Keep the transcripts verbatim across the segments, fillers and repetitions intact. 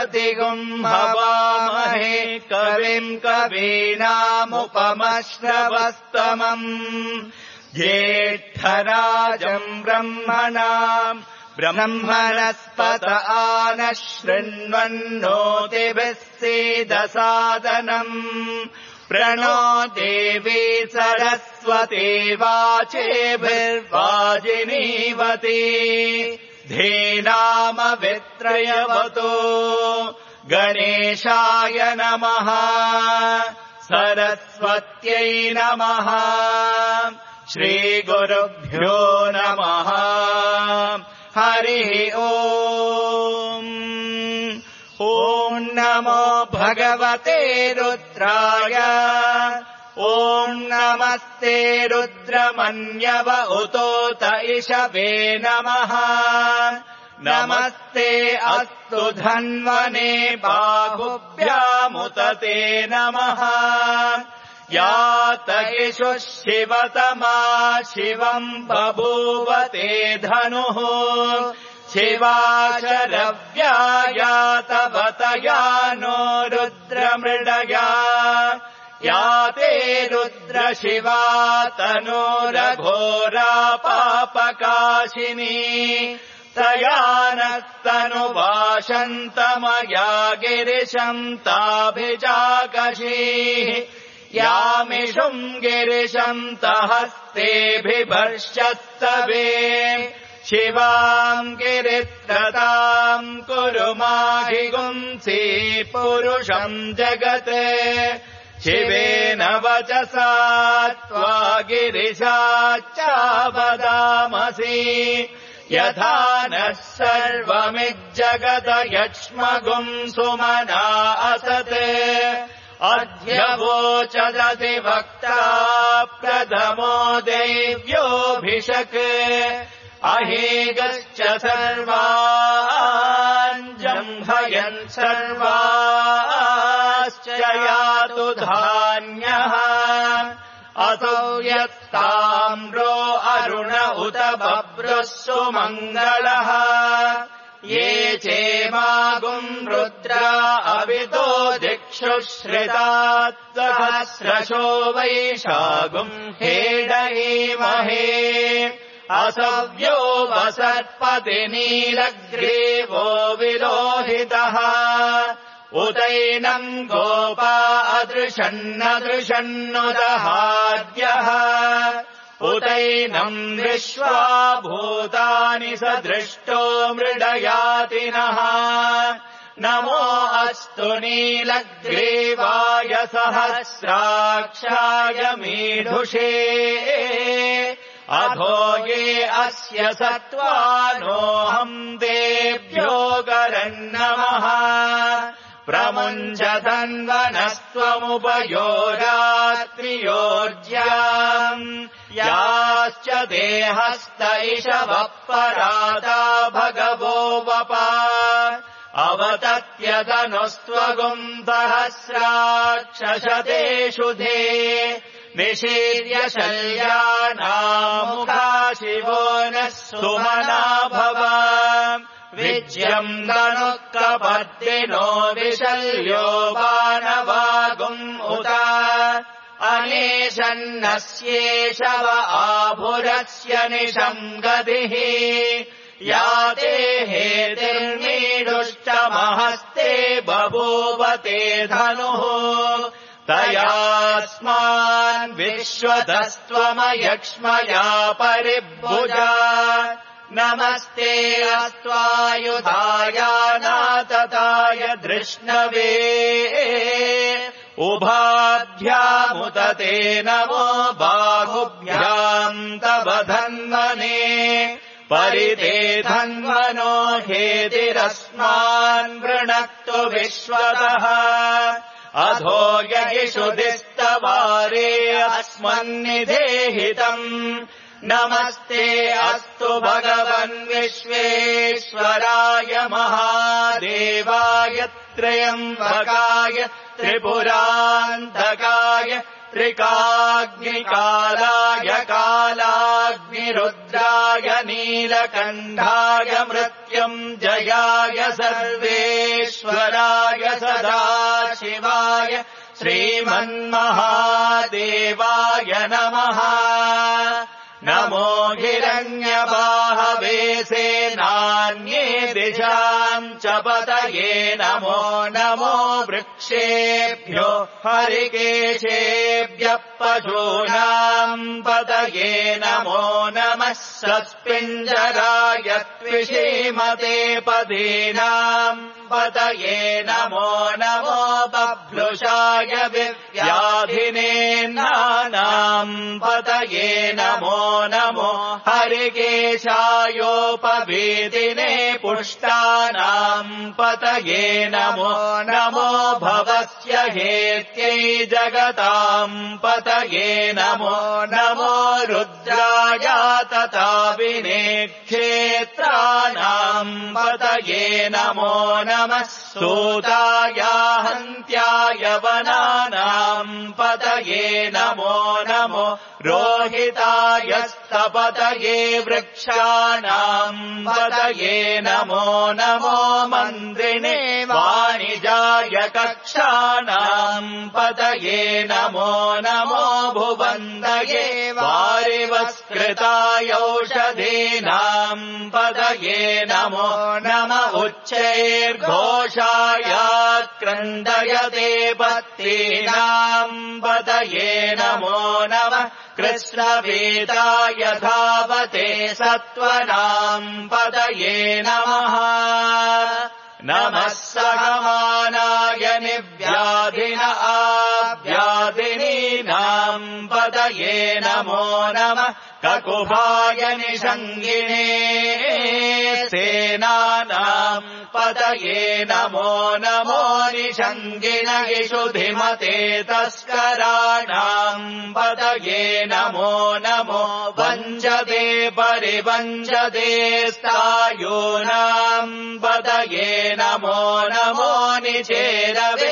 श्रुतिगुम् हवामहे कविम् कवीनामुपमश्रवस्तमम् ज्येष्ठराजम् ब्रह्मणाम् ब्रह्मणस्पत आनः शृण्वन्नोतिभिः सीदसादनम् प्रणो देवी सरस्वती वाचेभिर्वाजिनीवती धीनामवित्रयवतो गणेशाय नमः सरस्वत्यै नमः श्रीगुरुभ्यो नमः हरिः ओम् ॐ नमो भगवते रुद्राय ॐ नमस्ते रुद्रमन्यव उतोत इषवे नमः नमस्ते अस्तु धन्वने बाहुभ्यामुत ते नमः यात इषु शिवतमा शिवम् बभूव ते धनुः शिवाशरव्यायातवतया नो रुद्रमृडया याते रुद्रशिवा तनोरघोरा पापकाशिनी तया नस्तनुवाशन्तमया गिरिशम् ताभिजागशीः यामिषुम् गिरिशम् तहस्तेभिभर्षत्तवे शिवाम् गिरित्रताम् कुरु माहिगुंसि पुरुषम् जगते शिवेन वचसा त्वा गिरिशाच्चावदामसि यथा नः सर्वमिज्जगत यक्ष्मगुम् सुमना असते अद्य वोचदति वक्ता प्रथमो देव्योऽभिषक् अहेगश्च सर्वान् जम्भयन् सर्वाश्च यातु धान्यः असौ यत्ताम्रो अरुण उत बभ्रुः सुमङ्गलः ये चेमागुम् रुद्रा अवितो दिक्षुश्रितात् सहस्रशो वैशागुम् हेडयेमहे असव्यो वसत्पति नीलग्रीवो विलोहितः उदैनम् गोपा अदृशन्नदृशन्नुदहाद्यः उदैनम् विश्वा भूतानि स दृष्टो मृडयातिनः नमो अस्तु नीलग्रीवाय सहस्राक्षाय मीढुषे अधो ये अस्य सत्त्वानोऽहम् देभ्यो गरन्नमः प्रमुञ्चतन्वनस्त्वमुपयोरात्रियोर्ज्याम् याश्च देहस्त इषवः परादा भगवो वपा अवतत्यतनुस्त्वगुम् सहस्राक्षशतेषु धे निषीर्य शल्यानामुखा शिवो नः सुमना भव विज्यम् दनुः कपर्दिनो विशल्यो बाणवागुम् उत अनेशन्नस्येषव आभुरस्य निशम् गतिः याते हेतिर्मीडुष्टमहस्ते बभूव ते धनुः तयास्मान् विश्वतस्त्वमयक्ष्मया परिभुजा नमस्ते अस्त्वायुधाय नातताय धृष्णवे उभाभ्यामुत ते नमो बाहुभ्याम् तव धन्वने परिते धन्वनो हेतिरस्मान् वृणक्तु विश्वतः अधो यगिषु दिस्तवारे अस्मन्निधेहितम् नमस्ते अस्तु भगवन् विश्वेश्वराय महादेवाय त्र्यम्बकाय त्रिपुरान्तकाय त्रिकाग्निकालाय कालाग्निरुद्राय नीलकण्ठाय मृत्युञ्जयाय सर्वेश्वराय सदाशिवाय श्रीमन्महादेवाय नमः। नमो हिरण्यबाहवे सेनान्ये दिशाम् च पतये नमो नमो वृक्षेभ्यो हरिकेशेभ्यः पशूनाम् पतये नमो नमः। सस्पिञ्जराय त्विषीमते पदीनाम् पतये नमो नमो बभ्लुषाय व्याधिनेन्नानाम् पतये नमो नमो हरिकेशायोपवीतिने पुष्टानाम् पतये नमो नमो भवस्य हेत्यै जगताम् पतये नमो नमो रुद्राय तथा विने क्षेत्राणाम् पतये नमो नमः। सूताय हन्त्याय वनानाम् पतये नमो नमो रोहिताय स्तपतये वृक्षाणाम् पतये नमो नमो मन्त्रिणे वाणिजाय कक्षाणाम् पतये नमो नमो भुवन्दये वारिवस्कृताय औषधीनाम् पतये नमो नम उच्चैर्घोषाय क्रन्दयते पत्नीनाम् पतये नमो नमः। कृष्णवेदाय धावते सत्त्वनाम् पतये नमः। नमः सहमानाय निव्याधिन आव्याधिनीनाम् पतये नमो नमः। ककुभाय निषङ्गिणे सेनानाम् पतये नमो नमो निषङ्गिण इषुधिमते तस्कराणाम् पतये नमो नमो वञ्जते परिवञ्जते स्थायूनाम् पतये नमो नमो निचेरवे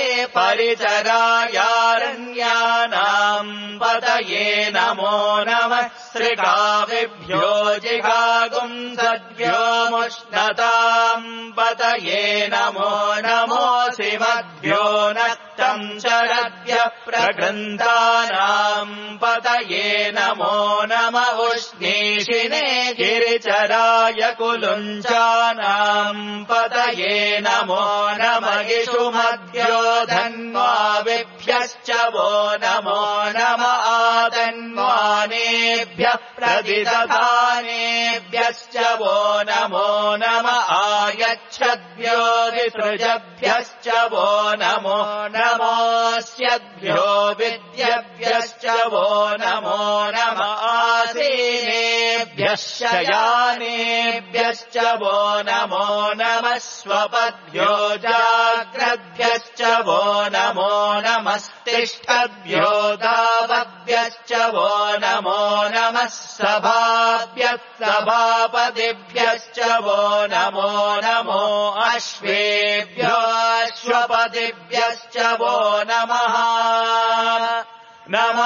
परिचरायारण्यानाम् पतये नमो नमः। श्रिकाविभ्यो जिगागुम् सद्भ्यो मुष्णताम् पतये नमो नमो शिवभ्यो नक्तम् शरद्भ्यः प्रगृन्तानाम् पतये नमो नम उष्णीषिणे गिरिचराय कुलुञ्चानाम् पतये नमो नम इषुमद्भ्यो धन्वाविभ्यश्च वो नमो नम आतन्वानेभ्यः प्रतिदधानेभ्यश्च वो नमो नम आयच्छद्भ्यो विसृजभ्यश्च वो नमो नमोऽस्यद्भ्यो विद्यभ्यश्च वो नमो नम आसीनेभ्यः शयानेभ्यश्च वो नमो नमः। स्वपद्भ्यो जाग्रद्भ्यश्च वो नमो नमस्तिष्ठद्भ्यो दावद्भ्यश्च वो नमो नमः। सभाभ्यः सभापतिभ्यश्च वो नमो नमो अश्वेभ्यो अश्वपतिभ्यश्च वो नमः। नम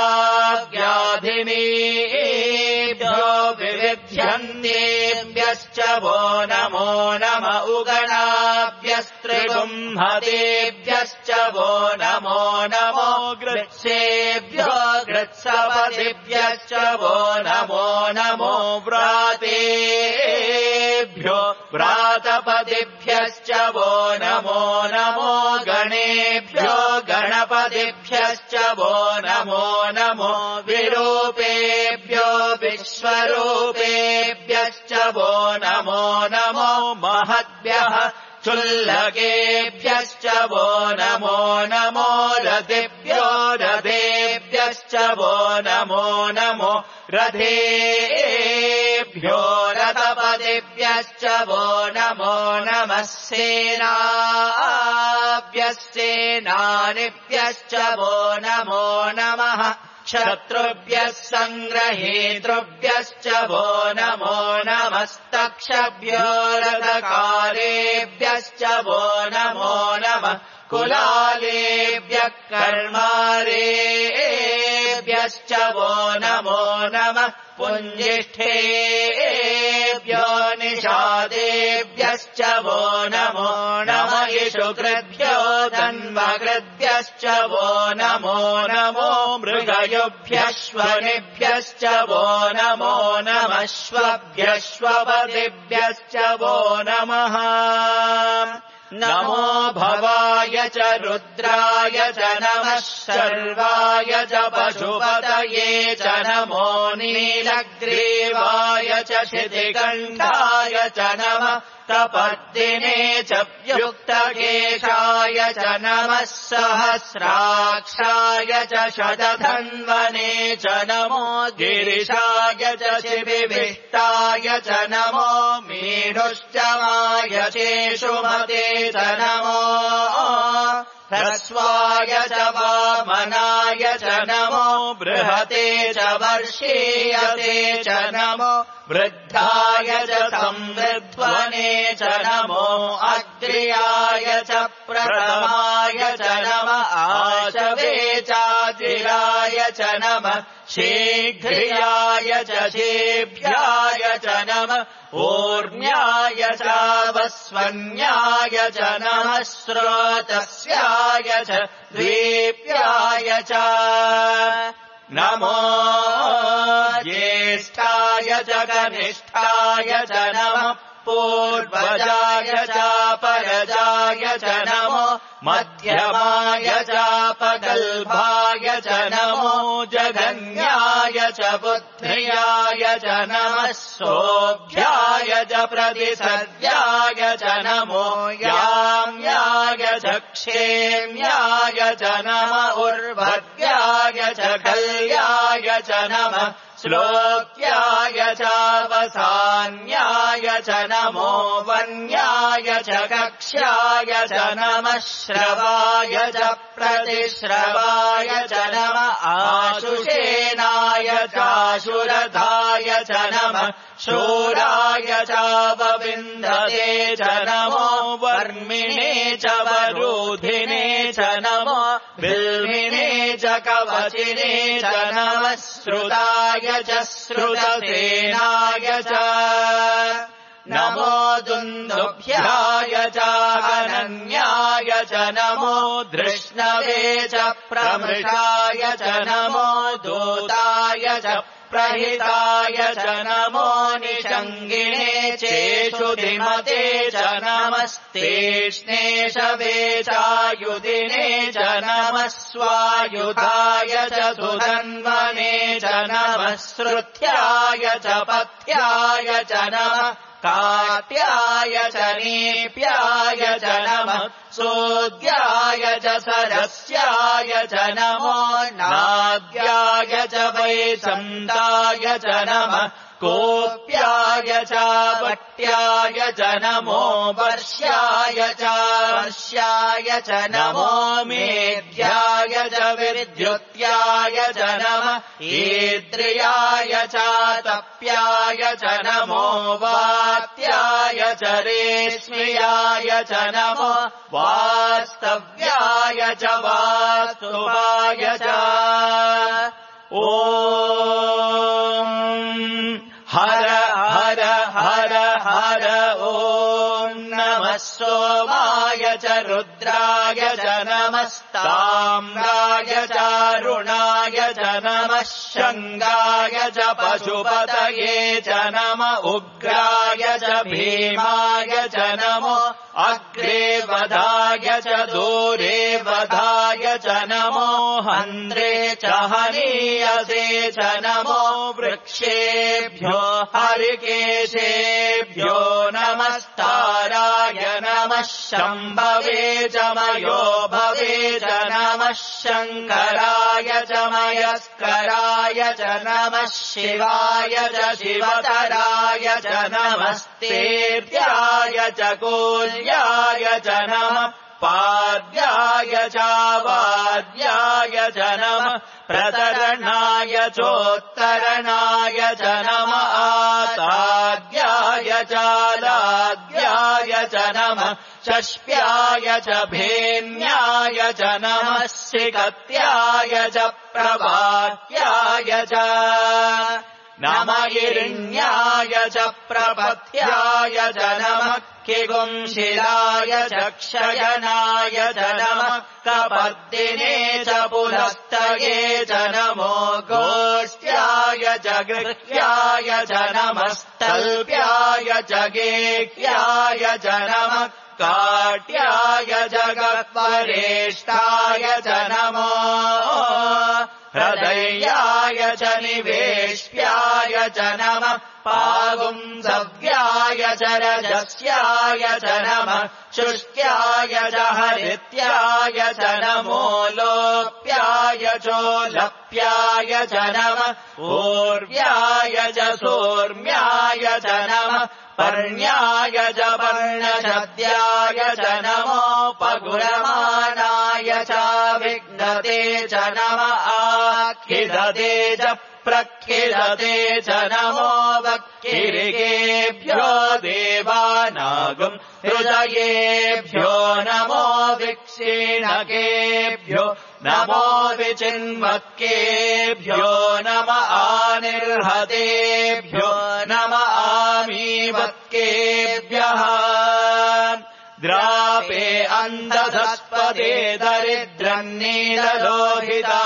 आज्ञाधिनीभ्यो विविध्यन्तेभ्यश्च वो नमो नम उगणाभ्यस्त्रिगुम्हतेभ्यश्च वो नमो नमो गृत्सेभ्यो गृत्सपतिभ्यश्च वो नमो नमो व्रातेभ्यो व्रातपतिभ्यश्च वो नमो नमो गणेभ्यो गणपतिभ्यश्च वो नमो नमो विरूपेभ्यो विश्वरूपेभ्यश्च वो नमो नमो महद्भ्यः चुल्लकेभ्यश्च वो नमो नमो रथेभ्यो रथेभ्यश्च वो नमो नमो रथेभ्यो रथपतिभ्यश्च वो नमो नमः। सेनाभ्यश्चेनानिभ्यश्च वो नमो नमः। शत्रुभ्यः सङ्ग्रहेतृभ्यश्च वो नमो नमस्तक्षभ्यो रथकारेभ्यश्च वो नमो नमः। कुलालेभ्यः कर्मारेभ्यः पुञ्जिष्ठेभ्यश्च वो नमो नमः पुञ्जिष्ठेभ्यो निषादेभ्यश्च वो नमो नमः इषुकृभ्यो धन्वकृभ्यश्च वो नमो नमो मृगयुभ्यश्वनिभ्यश्च वो नमो नमः श्वभ्यश्वपतिभ्यश्च वो नमः नमो भवाय च रुद्राय च नमः शर्वाय च पशुपतये च नमो नीलग्रीवाय च शितिकण्ठाय च नमः तपद्दिने च युक्तकेशाय च नमः सहस्राक्षाय च शतधन्वने च नमो गिरिशाय च शिविविष्टाय च नमो मीढुश्चमाय चेषुमते च नमो ह्रस्वाय च वामनाय च नमो बृहते च वर्षीयते च नमो वृद्धाय च संवृध्वने च नमो अग्र्याय च प्रथमाय च नमः आशवे चातिराय च नमः शीघ्रियाय च शेभ्याय च नमः ऊर्ण्याय चावस्वन्याय च नमः स्रोतस्याय च द्वीप्याय च नमो ज्येष्ठाय च कनिष्ठाय च नमः पूर्वजाय चापरजाय च नमो मध्यमाय चापगल्भाय च नमो जगन्याय च बुद्ध्याय च नमः सोऽभ्याय च प्रतिसद्याय च नमो याम्याय च क्षेम्याय च नमः उर्वद्याय च कल्याय च नमः श्लोक्याय चावसान्याय च नमो वन्याय च कक्ष्याय च नमः श्रवाय च प्रतिश्रवाय च नमः आशुषेनाय चाशुरथाय च नमः शूराय चावविन्धते च नमो वर्मिणे च वरूधिने च नमो बिल्मिने च कवचिने च नमः श्रुताय च श्रुतसेनाय च नमो दुन्दुभ्याय चाहनन्याय च नमो धृष्णवे च प्रमृषाय च नमो दूताय च प्रहिताय च नमो निषङ्गिणे चेषुधिमते च नमस्तेष्णे शवे चायुधिने च नमः स्वायुधाय च सुधन्वने च नमः श्रुत्याय च पथ्याय च नमः काट्याय च नीप्याय च नमः सोद्याय च सरस्याय च नमो नाद्याय च वैशन्ताय च नमः कोप्याय च वट्याय च नमो वर्ष्याय च वर्ष्याय च नमो मेध्याय च विद्युत्याय च नमः ईद्रियाय च तप्याय च नमो वात्याय च रेश्म्याय च नमो वास्तव्याय च वास्तुवाय च ॐ हर हर हर हर ॐ नमः सोमाय च रुद्राय च नमस्ताम्राय चारुणाय च नमः शङ्गाय च पशुपतये च नम उग्राय च भीमाय च नमो अग्रे वधाय च दूरे वधाय च नमो हन्त्रे च हनीयसे च नमो वृक्षेभ्यो हरिकेशेभ्यो नमस्ताराय नमः शम्भवे च मयो भवे च नमः शङ्कराय च मयस्कराय च नमः शिवाय च शिवतराय च नमस्तेभ्याय च कोल्याय च नमः पाद्याय च वाद्याय च नमः प्रतरणाय चोत्तरणाय च नमः आताद्याय च लाद्याय च नमः षष्प्याय च भेन्याय च नमः श्रीकत्याय च प्रभात्याय च नम हिरण्याय च प्रपथ्याय च नमः किगुंशिलाय च क्षयनाय च नमः कपर्दिने च पुलस्तये च नमो गोष्ट्याय च गृह्याय च नमस्तल्प्याय च गेह्याय च नमः काट्याय जगत्परेष्ठाय च नमो हृदयाय च निवेश्याय च नमः पागुंसव्याय च रजस्याय च नमः शुष्क्याय च हरित्याय च नमो लोप्याय चोलप्याय च नमः ऊर्व्याय च सोर्म्याय च नमः पर्ण्याय च पर्णशद्याय च नमो पगुरमाणाय च विघ्नते च नमः आखिदते च प्रखिदते च नमो वक्किरिकेभ्यो देवानागम् हृदयेभ्यो नमो विक्षीणकेभ्यो नमो विचिन्वक्केभ्यो नम आनिर्हतेभ्यो नम आमीवक्केभ्यः द्रापे अन्धधस्पदे दरिद्रम् नीललोहिता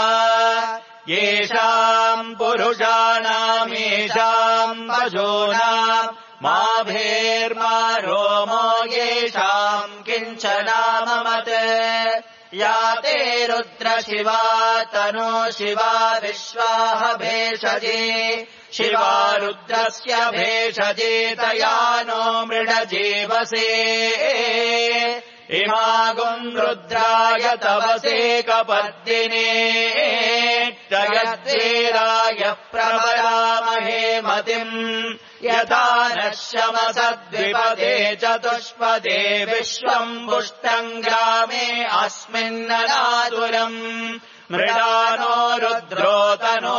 येषाम् पुरुषाणामेषाम् पशूनाम् मा भेर्मा रोमो येषाम् किञ्चनाममत् या ते रुद्रशिवा तनो शिवा विश्वाह भेषजे शिवा रुद्रस्य भेषजे तया नो मृडजीवसे इमागुम् रुद्राय तवसे कपर्दिने जयद्वीराय प्रवरामहे मतिम् यथा नः शमसद्विपदे चतुष्पदे विश्वम् पुष्टम् ग्रामे अस्मिन्ननातुरम् मृडानो रुद्रोतनो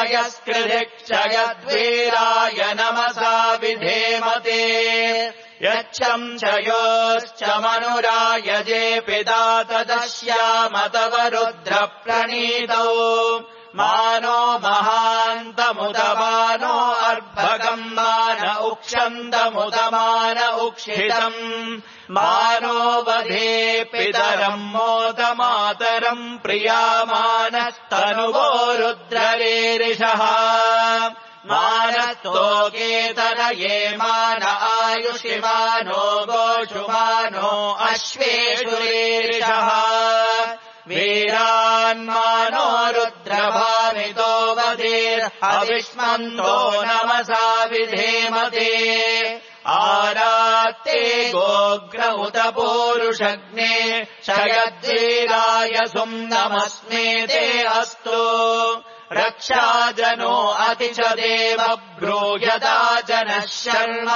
मयस्कृधिक्षयद्वीराय नमसा विधेमते यच्छम् च योश्च मनुरायजे पिता तदस्यामतव रुद्रप्रणीतौ मानो महान्तमुदमानो अर्भगम् मान उक्षन्तमुदमान उक्षितम् मानो वधे पितरम् मोदमातरम् प्रियामानस्तनुवो रुद्ररेरिषः मानस्तोकेतनये मान आयुषिमानो गोषुमानो अश्वेषुरेरिषः वीरान्मानो रुद्रभामितो वधेर्हविष्मन्तो नमसा विधेमते आरात्ते गोग्र उत पूरुषग्ने शयद्वीराय सुम् नमस्मे ते अस्तु रक्षाजनो अति च देव ब्रूयता जनः शर्म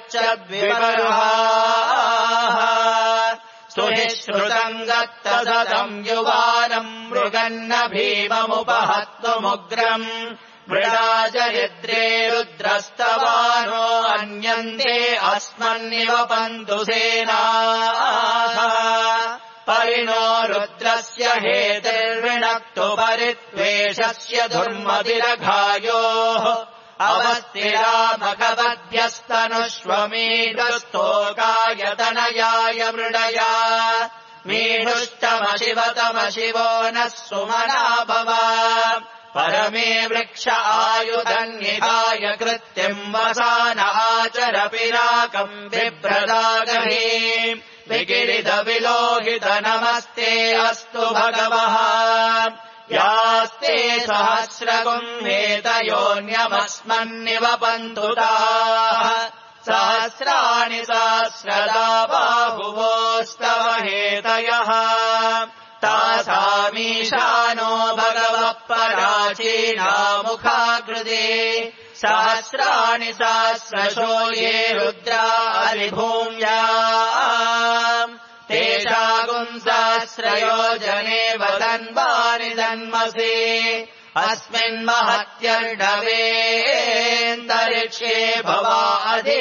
यच्चद्विबर्हाः स्तुतिश्रुतम् गत्तसतम् युवानम् मृगन्न भीममुपहत्तुमुग्रम् मृडाचरिद्रे रुद्रस्तवानो अन्यन्ते अस्मन्निव पन्तु सेनाः परिणो रुद्रस्य हेतिर्विणक्तु परित्वेषस्य धुर्मतिरघायोः अवस्तिरामकवद्भ्यस्तनुष्वमीढुस्तोकायतनयाय मृडया मीढुष्टमशिवतमशिवो नः सुमना भव परमे वृक्ष आयुधन्निधाय कृत्यम् वसान आचर पिनाकम् बिभ्रदागहे विकिरित विलोहित नमस्ते अस्तु भगवः यास्ते सहस्रगुम्हेतयोऽन्यमस्मन्निव पन्तुताः सहस्राणि सहस्रदा बाहुवोस्तव हेतयः तासामीशानो भगवः पराचीनामुखाकृते सहस्राणि सहस्रशो ये रुद्रा हरिभूम्याम् तेषागुम् सहस्रयोजने वदन्वानि दन्मसे अस्मिन्महत्यर्णवेऽन्तरिक्षे भवाधे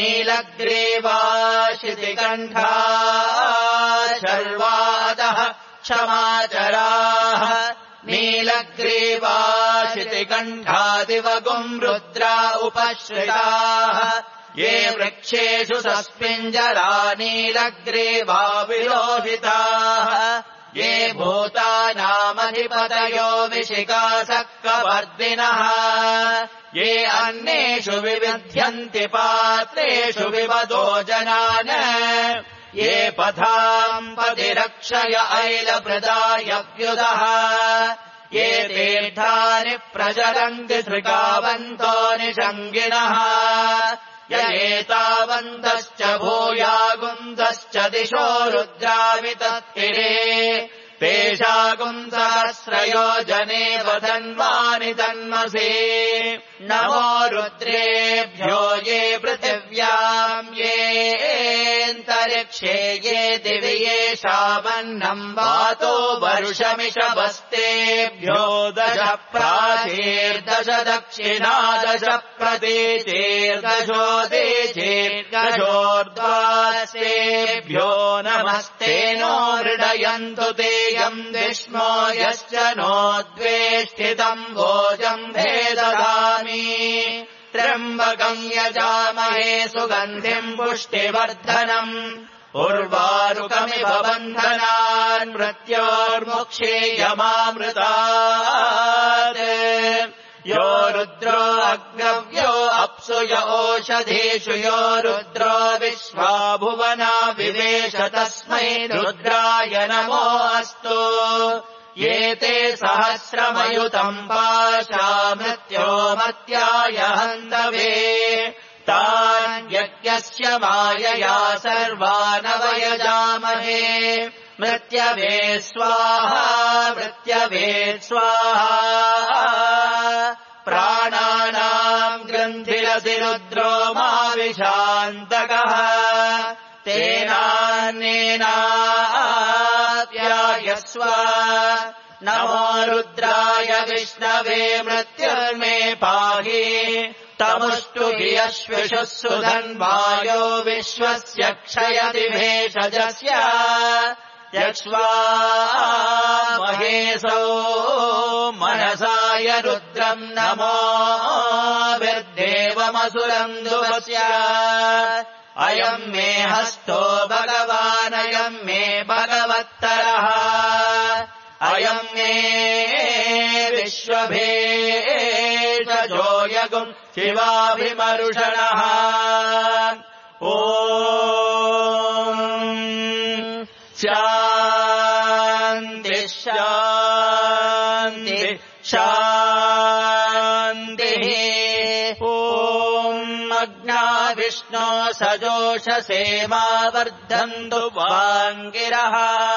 नीलग्रीवा शितिकण्ठा शर्वादः क्षमाचराः नीलग्रीवा शितिकण्ठादिवगुम् रुद्रा उपश्रिताः ये वृक्षेषु सस्मिञ्जरा नीलग्रीवा विलोहिताः ये भूतानामधिपतयो विशिखासक्कवर्दिनः ये अन्येषु विविध्यन्ति पात्रेषु विवदो जनान् ये पथाम् पतिरक्षय ऐलप्रदायव्युदः ये तीर्थानि प्रचरन्ति सृगावन्तो निषङ्गिणः य एतावन्तश्च भूयागुन्दश्च दिशो रुद्रावितत्तिरे तेषागुन्दसहस्रयो जने वधन्वानि तन्मसि नमो रुद्रेभ्यो ये पृथिव्याम् येऽन्तरिक्षे ये दिवि येषामन्नम् वातो वर्षमिषभस्तेभ्यो दश प्राचीर्दश दक्षिणा दश प्रतीचीर्दशो देचीर्दशोर्ध्वास्तेभ्यो नमस्ते नो मृडयन्तु ते यम् विष्णो यश्च नो द्वेष्टितम् भोजम् भेददामि त्र्यम्बकम् यजामहे सुगन्धिम् पुष्टिवर्धनम् उर्वारुकमिव बन्धनान् मृत्योर्मुक्षेयमामृतात् यो रुद्रो अग्रव्यो अप्सु य ओषधीषु यो रुद्रो विश्वा भुवना विवेश तस्मै रुद्राय नमो अस्तु ये ते सहस्रमयुतम् पाशा मृत्यो मर्त्याय हन्तवे तान् यज्ञस्य मायया सर्वानवयजामहे मृत्यवे स्वाहा मृत्यवे स्वाहा प्राणानाम् ग्रन्थिरसि रुद्रो माविशान्तकः तेनान्येनाप्यायस्व नमो रुद्राय विष्णवे मृत्युर्मे पाहि तमुष्टु हि अश्विषुः सुधन्वायो विश्वस्य क्षयति भेषजस्य यक्ष्वा महेशो मनसाय रुद्रम् नमो विर्देवमसुरम् दुवस्य अयम् मे हस्तो भगवानयम् मे भगवत्तरः अयम् मे विश्वभेषजो यगुम् शिवाभिमरुषणः ॐ शान्ति शान्ति शान्तिः ॐ अग्ना विष्णो सजोषसेमा वर्धन्तु वाङ्गिरः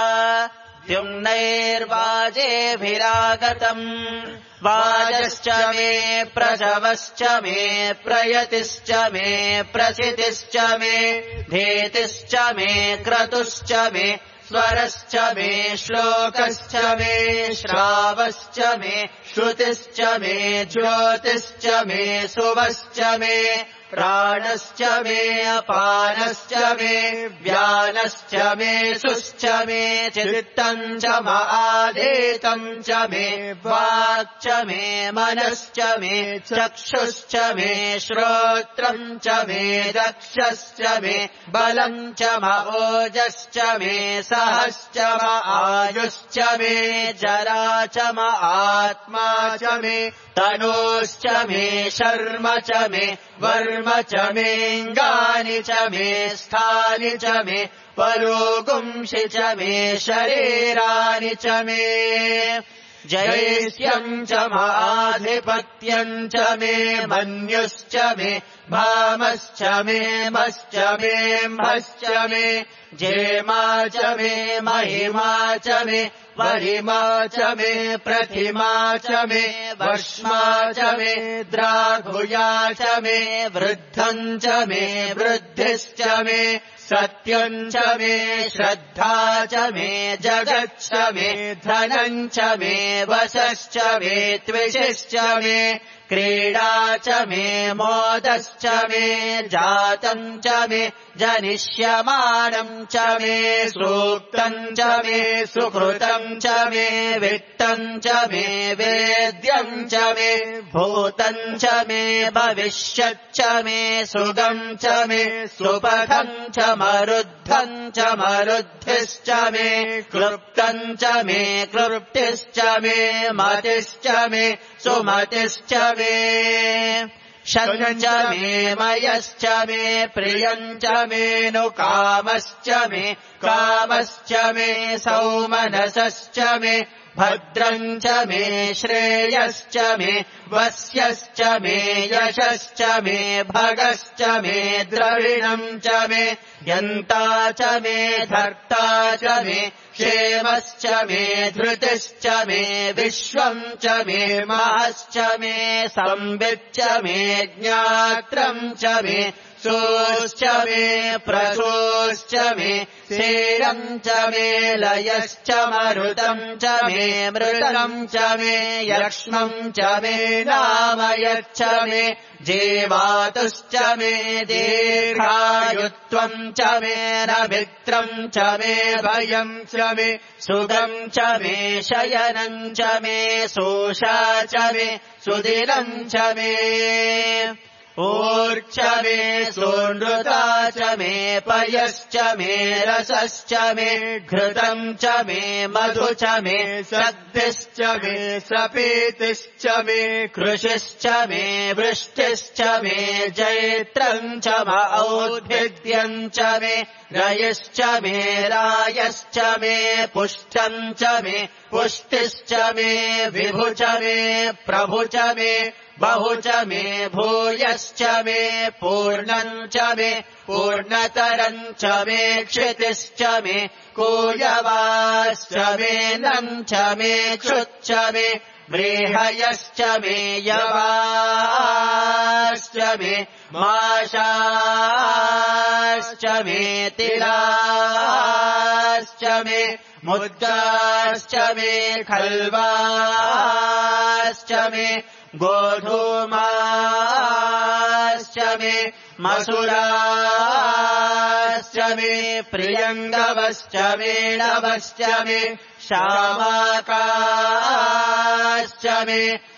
द्युम्नैर्वाजेभिरागतम् वाजश्च मे प्रसवश्च मे प्रयतिश्च मे प्रचितिश्च मे धेतिश्च मे क्रतुश्च मे स्वरश्च मे श्लोकश्च मे श्रावश्च मे श्रुतिश्च मे ज्योतिश्च मे सुवश्च मे प्राणश्च मे अपानश्च मे व्यानश्च मे सुश्च मे चित्तम् च महादेतम् च मे वाक् मे मनश्च मे चक्षुश्च मे श्रोत्रम् च मे दक्षश्च मे बलम् च मओजश्च मे सहश्च आयुश्च मे जरा च आत्मा च मे तनूश्च मे शर्म च मे वर्म च मेऽङ्गानि च मे स्थानि च मे परोगुंषि च मे शरीराणि च मे जैष्यम् च माधिपत्यम् च मे मन्युश्च मे भामश्च मे मश्च मे म्भश्च मे जेमा च मे महिमा च मे वरिमा च मे प्रतिमा च मे वष्मा च मे द्राघुया च मे वृद्धम् च मे वृद्धिश्च मे सत्यम् च मे श्रद्धा च मे जगच्च मे धनम् च मे वशश्च मे त्विषश्च मे क्रीडा च मे मोदश्च मे जातम् च मे जनिष्यमानम् च मे सूक्तम् च मे सुकृतम् च मे वित्तम् च मे वेद्यम् च मे भूतम् च मे भविष्यच्च मे सुगम् च मे सुपथम् च मरुद्धम् च मरुद्धिश्च मे क्लृप्तम् च मे क्लृप्तिश्च मे मतिश्च मे सुमतिश्च मे शतं च मे मयश्च मे प्रियम् च मे नु कामश्च मे कामश्च मे सौमनसश्च मे भद्रम् च मे श्रेयश्च मे वस्यश्च मे यशश्च मे भगश्च मे द्रविणम् च मे यन्ता च मे धर्ता च मे क्षेमश्च मे धृतिश्च मे विश्वम् च मे महश्च मे संविच्च मे ज्ञात्रम् च मे सोश्च मे प्रसोश्च मे सेरम् च मे लयश्च मरुतम् च मे मृतम् च मे यक्ष्मम् च मे नामयच्च मे जीवातुश्च मे दीर्घायुत्वम् च मे नभित्रम् च मे भयम् च मे सुगम् च मे शयनम् च मे सोषा च मे सुदिनम् च मे ऊर्च मे सोनृता च मे पयश्च मे रसश्च मे घृतम् च मे मधु च मे सद्भिश्च मे सपीतिश्च मे कृषिश्च मे वृष्टिश्च मे जैत्रम् च म औद्भिद्यम् च मे रयश्च मे रायश्च मे पुष्टम् च मे पुष्टिश्च मे विभु च मे प्रभु च मे बहु च मे भूयश्च मे पूर्णम् च मे पूर्णतरम् च मे क्षितिश्च मे कूयवाश्च मे नम् च मे क्षुच्च मे व्रीहयश्च मे यवाश्च मे माशाश्च मे तिलाश्च मे मुद्गाश्च मे खल्वाश्च मे गोधूमाश्च मे मसुराश्च मे प्रियङ्गवश्च मे नवश्च मे शामाकाश्च मे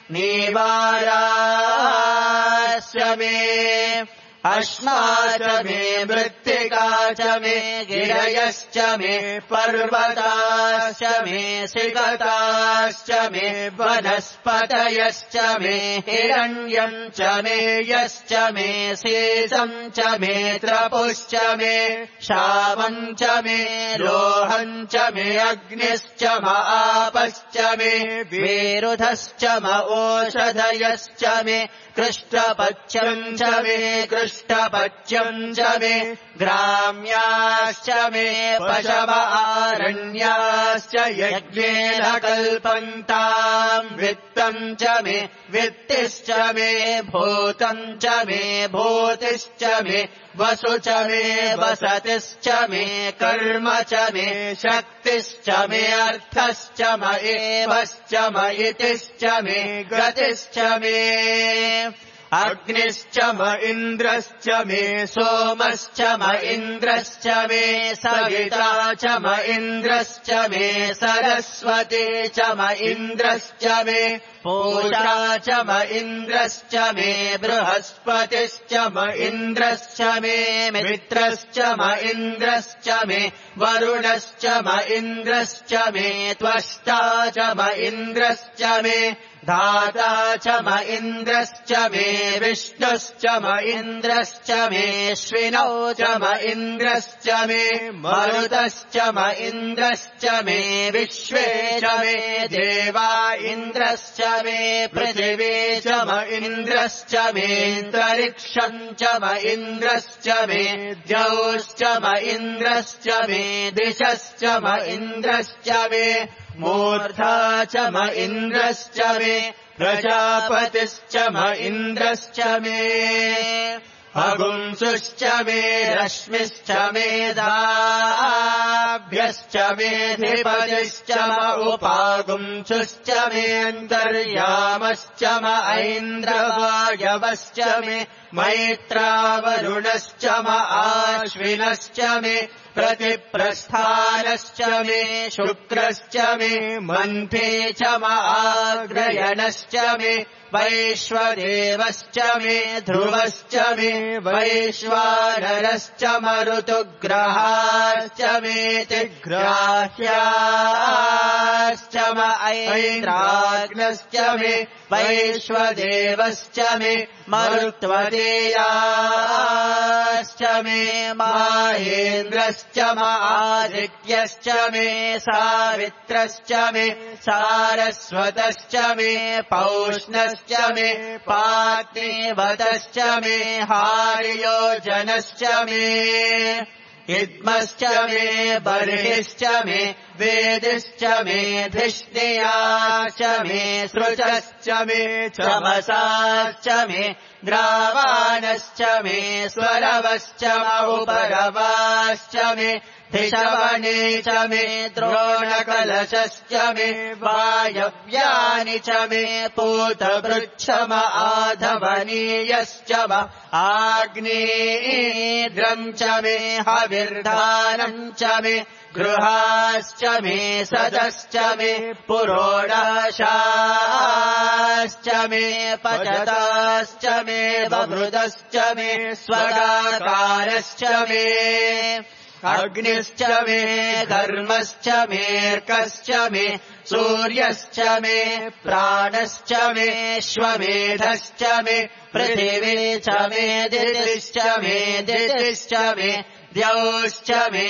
नीवाराश्च मे अश्मा च मे मृत्तिका च मे गिरयश्च मे पर्वताश्च मे सिकताश्च मे वनस्पतयश्च मे हिरण्यम् च मे यश्च मे शेषम् च मे त्रपुश्च मे शामम् च मे लोहम् च मे अग्निश्च म आपश्च मे विरुधश्च म ओषधयश्च मे कृष्णपच्यम् च मे कृष्णपच्यम् च मे ग्राम्याश्च मे पशव आरण्याश्च यज्ञेन कल्पन्ताम् वित्तम् च मे वित्तिश्च मे भूतम् च मे भूतिश्च मे वसु च मे वसतिश्च मे कर्म च मे शक्तिश्च मे अर्थश्च म एवश्च म इतिश्च मे गतिश्च मे अग्निश्च म इन्द्रश्च मे सोमश्च म इन्द्रश्च मे सविता च म इन्द्रश्च मे सरस्वती च म इन्द्रश्च मे पूषा च म इन्द्रश्च मे बृहस्पतिश्च म इन्द्रश्च मे मित्रश्च म इन्द्रश्च मे वरुणश्च म इन्द्रश्च मे त्वष्टा च म इन्द्रश्च मे धाता च म इन्द्रश्च मे विष्णुश्च म इन्द्रश्च मेऽश्विनौ च म इन्द्रश्च मे मरुतश्च म इन्द्रश्च मे विश्वे च मे देवा इन्द्रश्च मे पृथिवी च म इन्द्रश्च मेऽन्तरिक्षम् च म इन्द्रश्च मे द्यौश्च म इन्द्रश्च मे दिशश्च म इन्द्रश्च मे मूर्धा च म इन्द्रश्च मे प्रजापतिश्च म इन्द्रश्च मे अगुंसुश्च मे रश्मिश्च मेधाभ्यश्च मेधिपतिश्च म उपागुंसुश्च मेऽन्तर्यामश्च म ऐन्द्रवायवश्च मे मैत्रावरुणश्च म आश्विनश्च मे प्रतिप्रस्थानश्च मे शुक्रश्च मे मन्थे च म आग्रयणश्च मे वैश्वदेवश्च मे ध्रुवश्च मे वैश्वानरश्च मरुतुग्रहाश्च मेतिग्राह्याश्च म ऐन्द्राग्नश्च मे वैश्वदेवश्च मे मरुत्वदेयाश्च मे माहेन्द्रश्च म आदित्यश्च मे सावित्रश्च मे सारस्वतश्च मे पौष्णश्च मे पात्नीवतश्च मे हार्योजनश्च मे इद्मश्च मे बर्हिश्च मे वेदिश्च मे धिष्णियाश्च मे सृजश्च मे चमसाश्च मे ग्रावाणश्च मे स्वरवश्च उपरवाश्च मे धिषवणे च मे द्रोणकलशश्च मे वायव्यानि च मे पूतवृक्षम आधवनीयश्च म आग्नेयद्रम् च मे हविर्धानम् च मे गृहाश्च मे सदश्च मे पुरोडाशाश्च मे पचताश्च मे बभृतश्च मे स्वगाकारश्च मे अग्निश्च मे धर्मश्च मेऽर्कश्च मे सूर्यश्च मे प्राणश्च मे श्वमेधश्च मे पृथिवी च मे दितिश्च मे दितिश्च मे द्यौश्च मे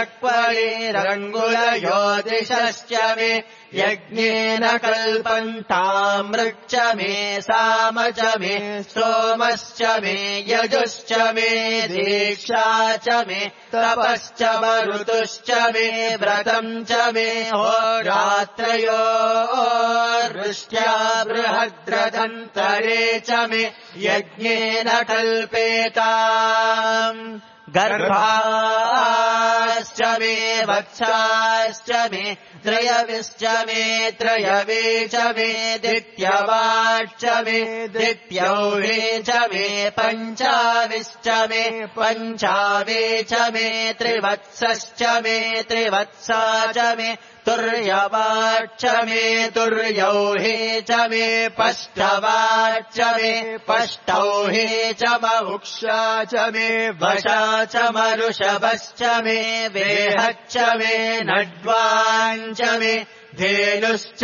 शक्वलिरङ्गुलयोदिशश्च मे यज्ञेन कल्पन्तामृक्च मे साम च मे सोमश्च मे यजुश्च मे दीक्षा च मे तपश्च ऋतुश्च मे व्रतम् च मे होरात्रयोर्वृष्ट्या बृहद्रदन्तरे च मे यज्ञेन कल्पेताम् गर्भाश्च मे वत्साश्च मे त्रयविश्च मे त्रयवे च मे दित्यवाच्च मे दित्यौहे च मे पञ्चाविश्च मे पञ्चावे च मे त्रिवत्सश्च मे त्रिवत्सा च मे तुर्यवाच्च मे तुर्यौहे च मे पष्टवाच्च मे पष्टौहे च महुक्षा च मे वशा च मरुषभश्च मे वेहच्च मे नड्वाञ्च मे धेनुश्च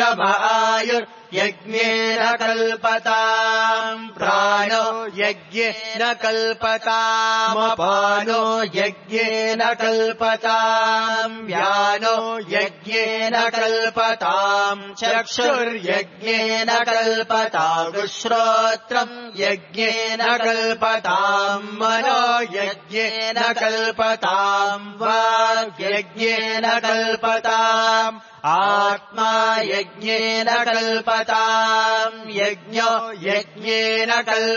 आयुर्यज्ञेन कल्पताम् प्राणो यज्ञेन कल्पतामपानो यज्ञेन कल्पताम् व्यानो यज्ञेन कल्पताम् चक्षुर्यज्ञेन कल्पताम् श्रोत्रम् यज्ञेन कल्पताम् मनो यज्ञेन कल्पताम् वाग्यज्ञेन कल्पताम् आत्मा यज्ञेन कल्पताम् यज्ञो यज्ञेन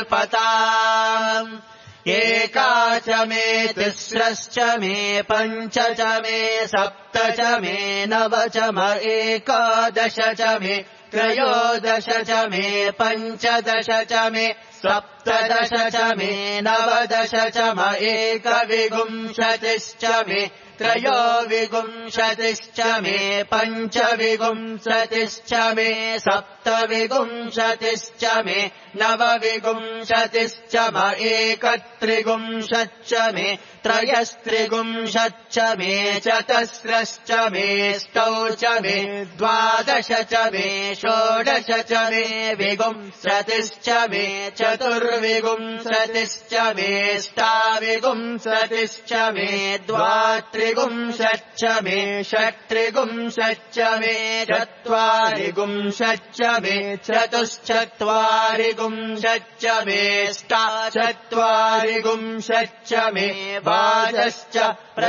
कल्पताम् एका च मे तिस्रश्च मे पञ्च च मे सप्त च मे नव च म एकादश च मे त्रयोदश च मे पञ्चदश च मे सप्तदश च मे नवदश च म एकविंशतिश्च मे त्रयोविंशतिश्च मे पञ्चविंशतिश्च मे सप्तविंशतिश्च मे नवविंशतिश्च म एकत्रिंशच्च मे त्रयस्त्रिंशच्च मे चतस्रश्च मे ष्टौ च मे द्वादश च मे षोडश च मे विंशतिश्च मे चतुर्विंशतिश्च मे ष्टाविंशतिश्च मे द्वात्रिंशच्च मे षट्त्रिंशच्च मे चत्वारिंशच्च मे चतुश्चत्वारिंशच्च मे ष्टाचत्वारिंशच्च मे वाजश्च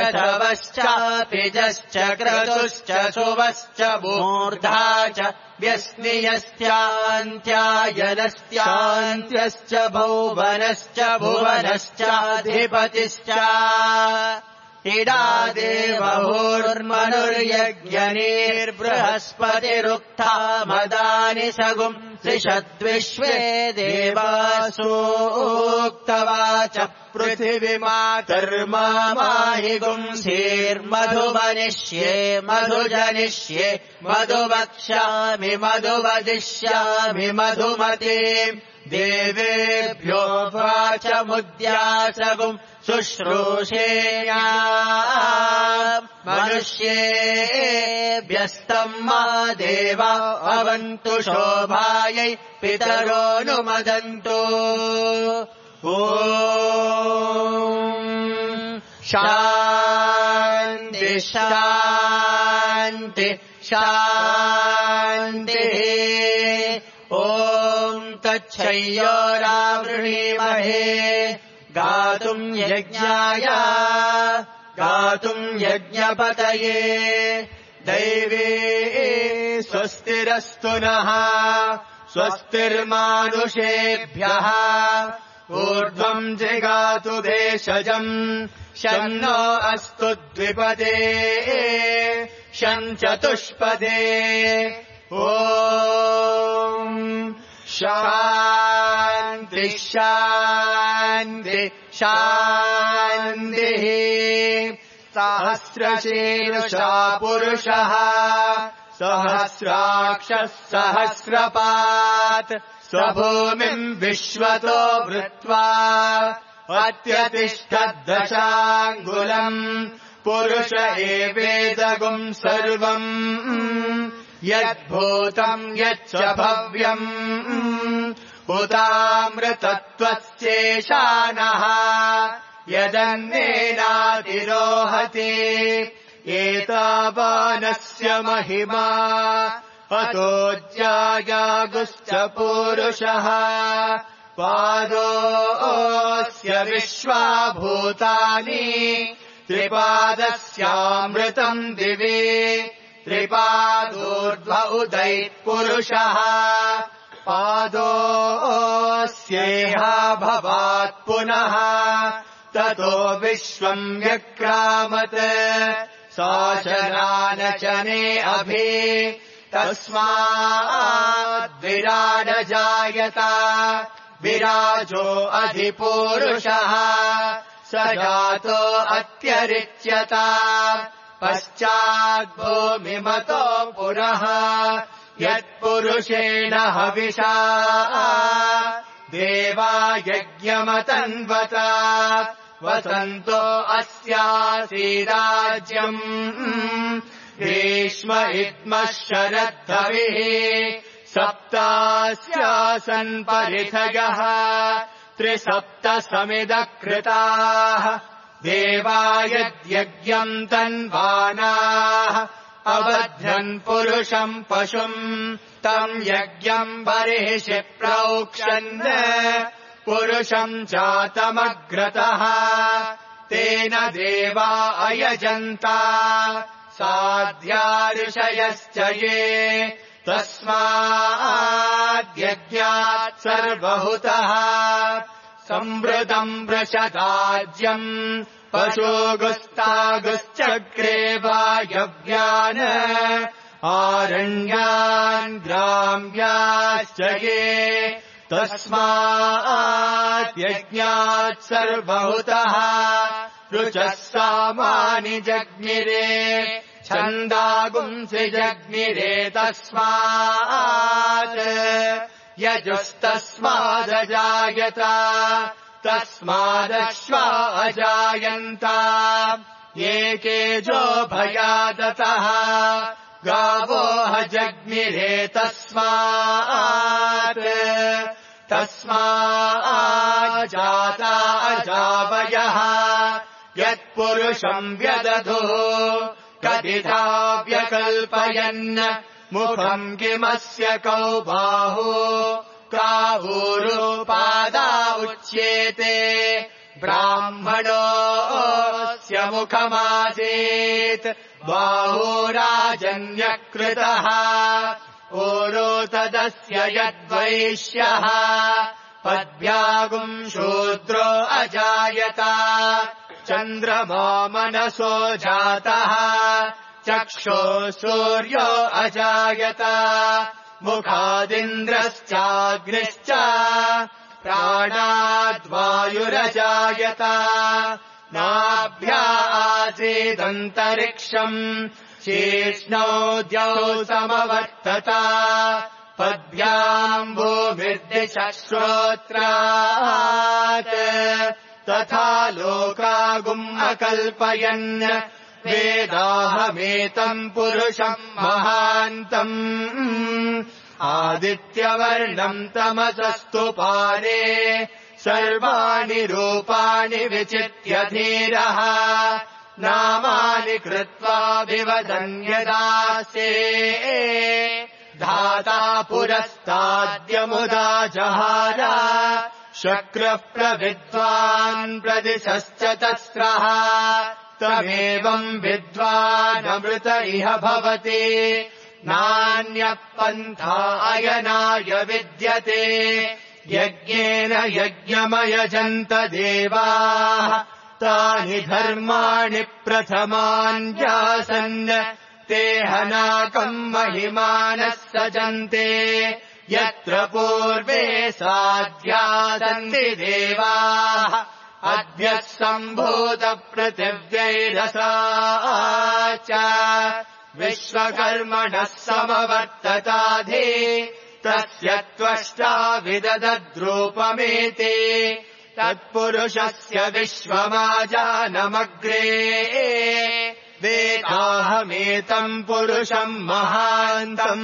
प्रसवश्च पिजश्च क्रतुश्च सुवश्च मूर्धा च व्यष्टि यस्नियश्चान्त्यायनश्चान्त्यश्च भुवनश्च भुवनश्चाधिपतिश्च इडा देवहुर्मनुर्यज्ञनीर्बृहस्पतिरुक्था मदानि सगुम् त्रिषद्विश्वे देवासूक्तवाच पृथिवीमातर्माहि गुंसीर्मधुमनिष्ये मधुजनिष्ये मधुवक्ष्यामि मधुवदिष्यामि मधुमतीम् देवेभ्यो वाचमुद्यासगुम् शुश्रूषेया मनुष्येभ्यस्तम् मा देवा अवन्तु शोभायै पितरोऽनुमदन्तु ॐ शान्ति शान्ति शान्तिः ॐ तच्छय्योरावृणीमहे गातुम् यज्ञाय गातुम् यज्ञपतये दैवे स्वस्तिरस्तु नः स्वस्तिर्मानुषेभ्यः ऊर्ध्वम् जिगातु देशजम् शन्नो अस्तु द्विपदे शम् चतुष्पदे ॐ शान्ति शान्ति शान्तिः सहस्रशीर्षा पुरुषः सहस्राक्षः सहस्रपात् स्वभूमिम् विश्वतो वृत्वा अत्यतिष्ठद्दशाङ्गुलम् पुरुष एवेदगुम् सर्वम् यद्भूतम् यच्च भव्यम् उतामृतत्वस्येषानः यदन्नेनातिरोहति एतावानस्य महिमा अतो ज्यायागुश्च पूरुषः पादोऽस्य विश्वाभूतानि त्रिपादस्यामृतम् दिवे त्रिपादोर्ध्व उदैत्पुरुषः पादोऽस्येहा भवात् पुनः ततो विश्वम् व्यक्रामत् शासनानचने अभि तस्माद्विराडजायत विराजो अधिपूरुषः स जातो अत्यरिच्यत पश्चाद्भूमिमतो पुरः यत्पुरुषेण हविषा देवा यज्ञमतन्वत वसन्तो अस्यासीराज्यम् ग्रीष्म इत्मः शरद्धविः सप्तास्यासन् परिथयः त्रिसप्त समिदकृताः देवा यद्यज्ञम् तन्वानाः अबध्यन् पुरुषम् पशुम् तम् यज्ञम् बर्हिषि प्रोक्षन् पुरुषम् जातमग्रतः तेन देवा अयजन्ता साध्या ऋषयश्च ये तस्माद्यज्ञात् सर्वहुतः संवृतम् वृषदाज्यम् पशुगुस्तागुश्चक्रे वायव्यान् आरण्यान् ग्राम्याश्च ये तस्माद्यज्ञात् सर्वहुतः ऋचः सामानि जग्निरे छन्दागुंसि जग्निरे तस्मात् यजुस्तस्मादजायत तस्मादश्वा अजायन्त एकेजो भयादतः गावो हजग्निरे तस्मात् तस्माज्जाता अजावयः यत्पुरुषम् व्यदधुः कथिता व्यकल्पयन् मुखम् किमस्य कौ बाहु कावूरुपादा उच्येते ब्राह्मणोऽस्य मुखमासीत् बाहुराजन्यकृतः ऊरोतदस्य यद्वैश्यः पद्भ्यागुम् शूद्रो अजायत चन्द्रमा मनसो जातः चक्षुः सूर्यो अजायत मुखादिन्द्रश्चाग्निश्च प्राणाद्वायुरजायत नाभ्या आसीदन्तरिक्षम् शीर्ष्णौ द्यौ समवर्तत पद्भ्याम् भूमिर्दिशः श्रोत्रात् तथा लोकागुम् अकल्पयन् वेदाहमेतम् पुरुषम् महान्तम् आदित्यवर्णम् तमसस्तु पारे सर्वाणि रूपाणि विचित्य धीरः नामानि कृत्वा विवदन्यदासे धाता पुरस्ताद्यमुदा जहार शक्रः प्रविद्वान् प्रदिशश्च तस्रः तमेवम् विद्वानमृत इह भवति नान्यः पन्था अयनाय विद्यते यज्ञेन यज्ञमयजन्त देवाः तानि धर्माणि प्रथमान्यासन् ते हनाकम् महिमानः सजन्ते यत्र पूर्वे साध्यासन्ति देवाः अद्य सम्भूतपृथिव्यैरसा च विश्वकर्मणः समवर्तताधि तस्य त्वष्टा विदधद्रूपमेति तत्पुरुषस्य विश्वमाजानमग्रे वेदाहमेतम् पुरुषम् महान्तम्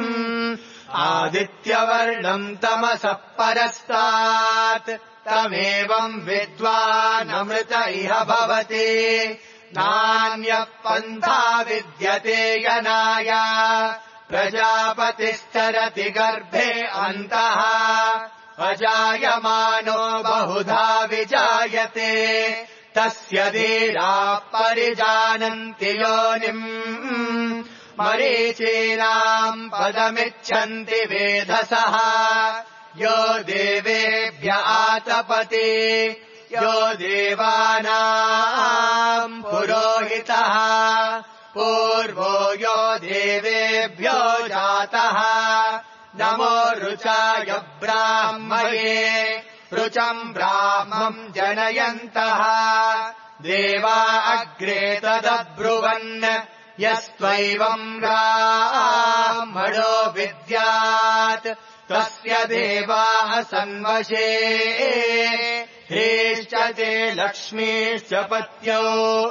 आदित्यवर्णम् तमसः परस्तात् तमेवम् विद्वानमृत इह भवति नान्यः पन्था विद्यते यनाय प्रजापतिश्चरति गर्भे अन्तः अजायमानो बहुधा विजायते तस्य धीराः परिजानन्ति योनिम् मरीचीनाम् पदमिच्छन्ति वेधसः यो देवेभ्य आतपति यो देवानाम् पुरोहितः पूर्वो यो देवेभ्यो जातः नमो रुचाय ब्राह्मये रुचम् ब्राह्मम् जनयन्तः देवा अग्रे तदब्रुवन् यस्त्वैवम् ब्राह्मणो विद्यात् तस्य देवाः सन्वशे ह्रीश्च ते लक्ष्मीश्च पत्यो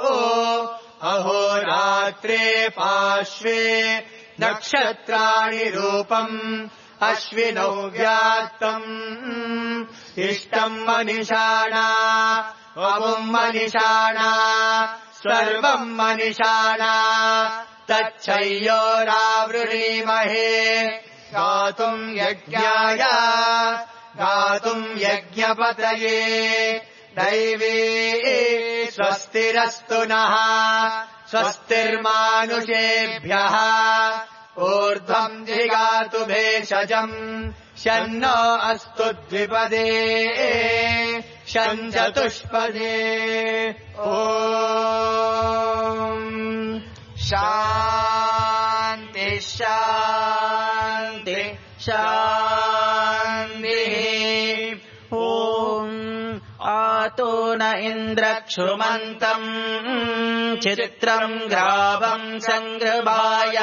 अहोरात्रे पार्श्वे नक्षत्राणि रूपम् अश्विनौ व्यात्तम् इष्टम् मनिषाणा अमुम् मनिषाणा सर्वम् मनिषाणा तच्छय्योरावृणीमहे गातुम् यज्ञाय गातुम् यज्ञपतये दैवी स्वस्तिरस्तु नः स्वस्तिर्मानुषेभ्यः ऊर्ध्वम् जिगातु भेषजम् शन्नो अस्तु द्विपदे शञ्चतुष्पदे ॐ शान्ति शान्ति शान्तिः ॐ आतो न इन्द्रक्षुमन्तम् चित्रम् ग्रावम् सङ्गृभाय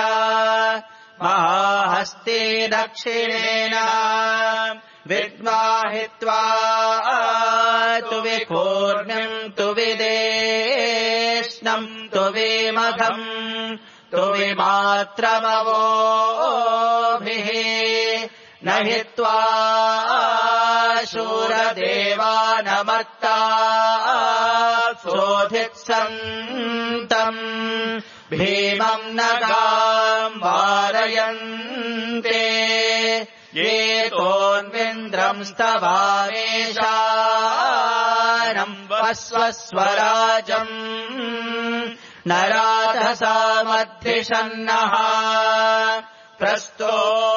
महाहस्ते दक्षिणेन विद्वाहित्वा तु विकूर्णम् तु विदेष्णम् तु विमघम् तु विमात्रमवोभिः न हित्वा शूरदेवानमत्ता शोधित्सन्तम् भीमम् नगाम् वारयन्ते ये तोन्विन्द्रम् स्तवामेशानम् वस्वस्वराजम् नराधसा मध्यषन्नः प्रस्तो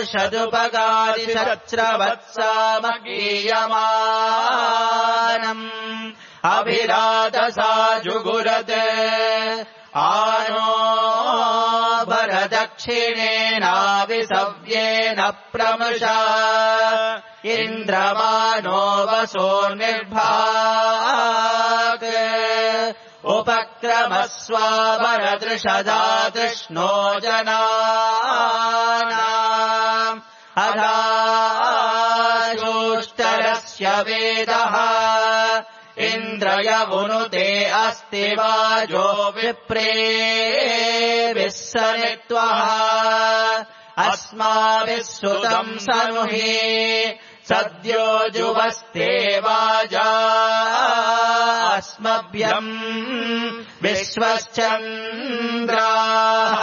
षदुपगादिशस्रवत्सामगीयमानम् अभिराधसा जुगुरते आनो भरदक्षिणेनाविसव्येन प्रमृषा इन्द्रमानो वसो निर्भाक् उपक्रमस्वावरदृषदातृष्णो जनानाम् अधाशोष्टरस्य वेदः इन्द्रयवुनुते अस्ति वाजो विप्रेभिः सनित्वः अस्माभिः सुतम् सनुहि सद्यो जुवस्ते वाजा अस्मभ्यम् विश्वश्चन्द्राः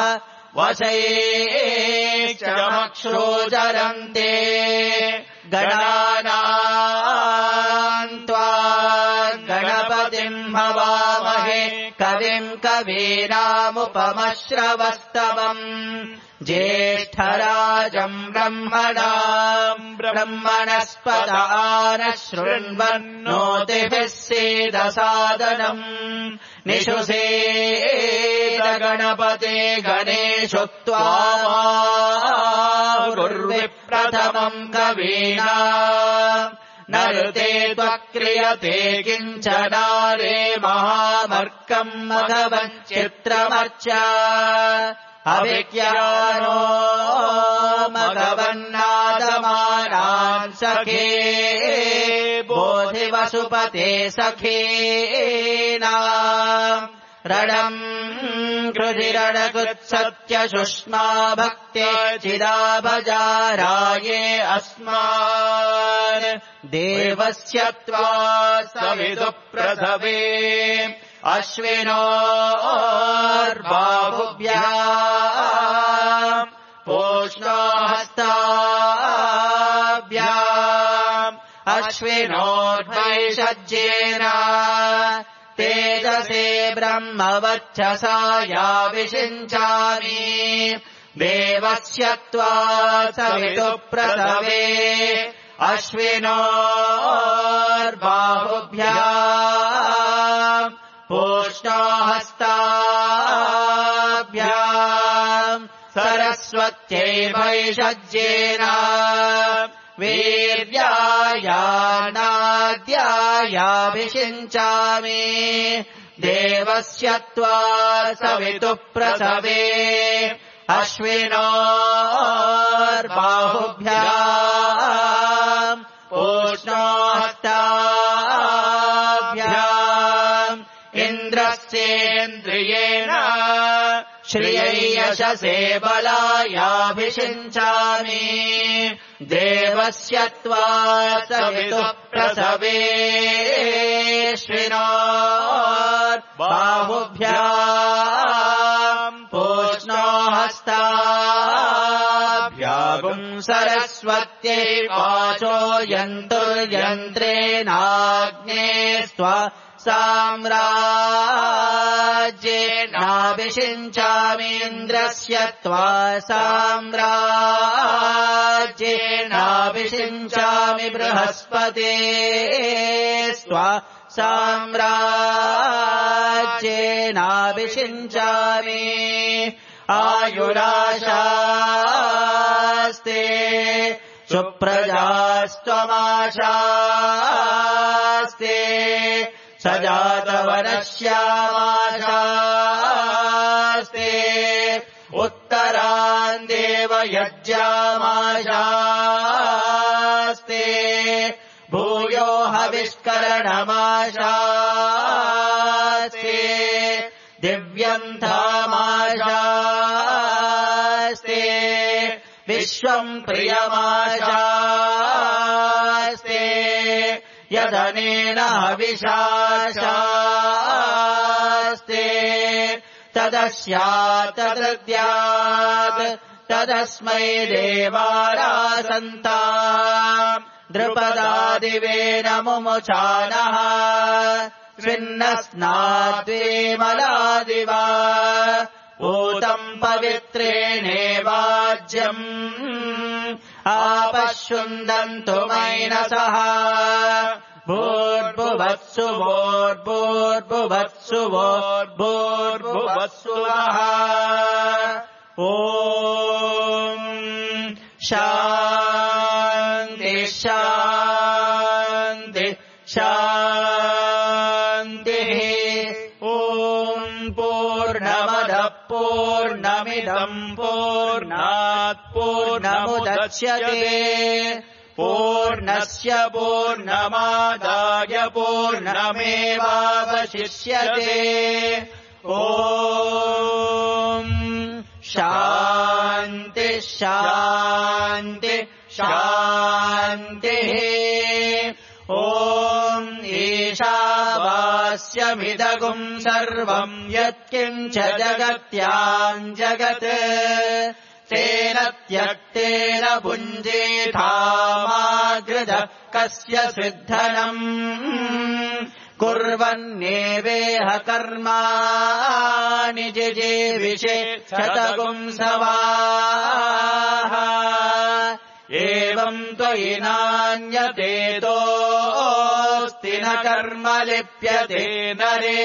वशैक्षमक्षोजरन्ते गणानाम् त्वा गणपतिम् हवामहे कविम् कवीनामुपमश्रवस्तमम् ज्येष्ठराजम् ब्रह्मणाम् ब्रह्मणस्पदानः शृण्वन्नोतिभिः सीदसादनम् निषुषेद गणपते गणेषु त्वाहुर्विप्रथमम् कवीना नरुते त्वक्रियते किञ्चनारे महामर्कम् मघवञ्चित्रमर्च अविज्ञानो मघवन्नादमानान् सखे बोधिवसुपते सखेना रणम् कृधिरणकृत्सत्यशुष्मा भक्ते चिदाभजाराये अस्मान् देवस्य त्वा सविदुप्रसवे अश्विनोर्बाहुभ्याम् पोष्णोहस्ताभ्याम् अश्विनोर्वैषज्येन तेजसे ब्रह्मवक्षसा याविषिञ्चामि देवस्य त्वा सवितुप्रसवे अश्विनोर्बाहुभ्याम् पूष्णोहस्ताभ्याम् सरस्वत्यै भैषज्येन वीर्यायानाद्यायाभिषिञ्चामि देवस्य त्वा सवितुप्रसवे अश्विनोर्बाहुभ्याम् पूष्णोहस्ताभ्याम् इन्द्रस्येन्द्रियेण श्रियै यशसे बलायाभिषिञ्चामि देवस्य त्वा सवितुप्रसवे अश्विनोर्बाहुभ्याम् पूष्णोहस्ताभ्याम् सरस्वत्यै वाचो यन्तुर्यन्त्रेणाग्ने स्त्वा साम्राज्येनाभिषिञ्चामीन्द्रस्य त्वा साम्राज्येनाभिषिञ्चामि बृहस्पते स्त्वा साम्राज्येनाभिषिञ्चामि आयुराशास्ते सुप्रजास्त्वमाशास्ते सजातवनश्यामाशास्ते उत्तरान् देवयज्ञामाशास्ते भूयो हविष्करणमाशास्ते दिव्यन्थामाशास्ते विश्वम् प्रियमाशास्ते यदनेन हविषाशास्ते तदस्यात् तदद्यात् तदस्मै देवारासन्ताम् द्रुपदादिवेन मुमुचानः स्विन्नस्नाद्वेमलादिवा ऊतम् पवित्रेणेवाज्य राज्यम् आपश्युन्दन्तु मैनसः भूर्भुवत्सु भूर्भुवत्सु भूर्भुवत्सु वः ॐ शान्ति शान्ति शान्तिः ॐ पूर्णमदः पूर्णमिदम् पूर्णात् पूर्णमुदच्यते पूर्णस्य पूर्णमादाय पूर्णमेवावशिष्यते ॐ शान्ति शान्ति शान्तिः ॐ ईशावास्यमिदगुम् सर्वम् यत्किञ्च जगत्याम् जगत् तेन त्यक्तेन भुञ्जीथामागृधः कस्य सिद्धनम् कुर्वन्नेवेह कर्माणि जिजीविषे शतपुंसवाः एवम् त्वयि नान्यतेतोऽस्ति न कर्म लिप्यते नरे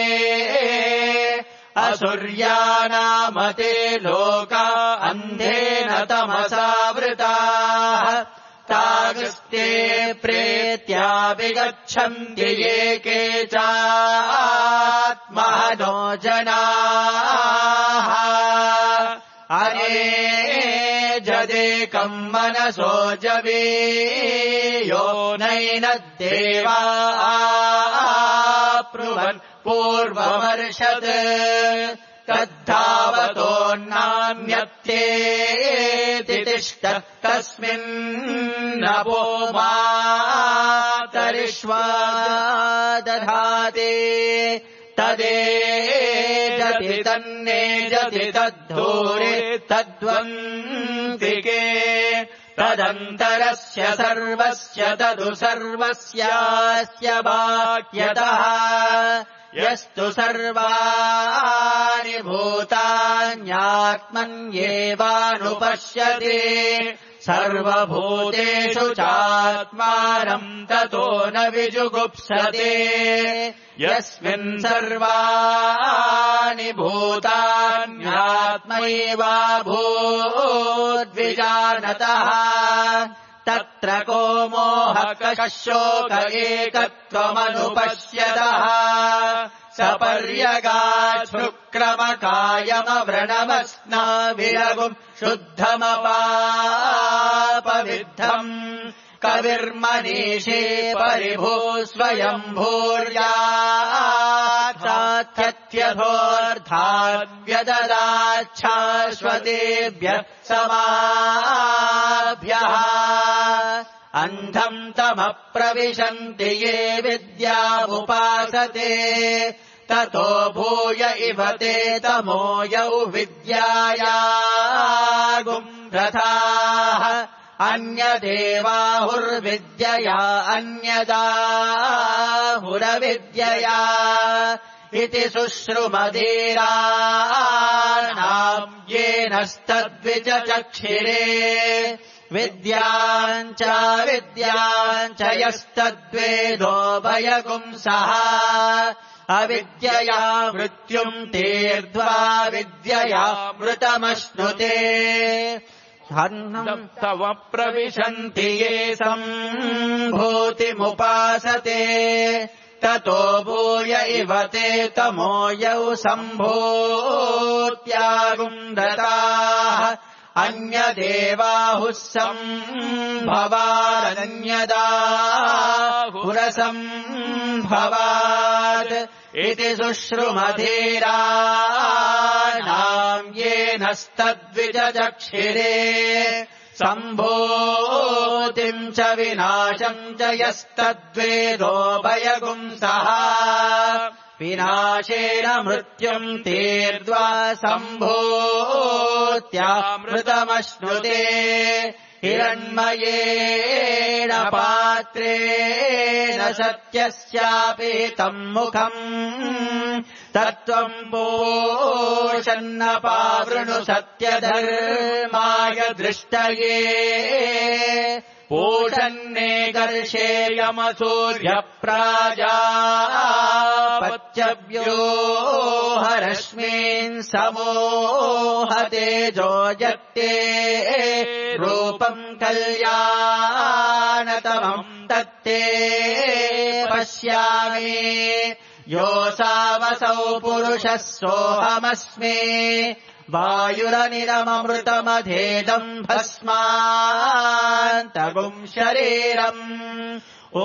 असुर्यानामते लोका अन्धेन तमसावृताः तागस्ते प्रेत्या विगच्छन्ति ये केचात्मनो जनाः अनेजदेकम् मनसो जवीयो नैनद्देवा आप्नुवन् पूर्ववर्षत् तद्धावतोऽन्नान्यत्येति तिष्ठत् कस्मिन्नपो मातरिष्वा दधाति तदेजति तन्नेजति तद्धूरे तद्वन्तिके तदन्तरस्य सर्वस्य तदु सर्वस्यास्य वाक्यतः यस्तु सर्वाणि भूतान्यात्मन्येवानुपश्यति सर्वभूतेषु चात्मानम् ततो न विजुगुप्सते यस्मिन् सर्वाणि भूतान्यात्मैवाभूद्विजानतः तत्र को मोहः कः शोक एकत्वमनुपश्यतः सपर्यगाच्छुक्रमकायमव्रणमस्नाविरगुम् शुद्धमपापविद्धम् कविर्मनीषे परिभू स्वयम्भूर्याच्छात्यथोऽर्थाद्व्यददाच्छाश्वतेभ्यः समाभ्यः अन्धम् तमप्रविशन्ति ये विद्यामुपासते ततो भूय इव ते तमो यौ विद्यायागुम् रथाः अन्यदेवाहुर्विद्यया अन्यदाहुरविद्यया इति शुश्रुमधीराणाम् येनस्तद्विचचक्षिरे विद्याम् च विद्याम् च यस्तद्वेदोभयगुंसः अविद्यया मृत्युम् तीर्ध्वा विद्यया मृतमश्नुते हन्नम् तव प्रविशन्ति ये सम्भूतिमुपासते ततो भूय इव ते तमो यौ सम्भूत्यागुन्दताः अन्यदेवाहुः सम्भवादन्यदाहुरसम्भवात् इति शुश्रुमधीराणाम् येनस्तद्विजचक्षिरे सम्भूतिम् च विनाशम् च यस्तद्वेदोभयगुंसः विनाशेन मृत्युम् तीर्ध्वा सम्भूत्यामृतमश्नुते हिरण्मयेन पात्रेण सत्यस्यापि तम् मुखम् तत्त्वम् पोषन्नपावृणु सत्यधर्माय दृष्टये पूषन्ने कर्षेयमसूर्यप्राजापत्यव्यो हरश्मीन् समोहतेजो जत्ते रूपम् कल्याणतमम् तत्ते पश्यामि योऽसावसौ पुरुषः सोऽहमस्मि वायुरनिरममृतमधेदम् भस्मान्तगुम् शरीरम् ॐ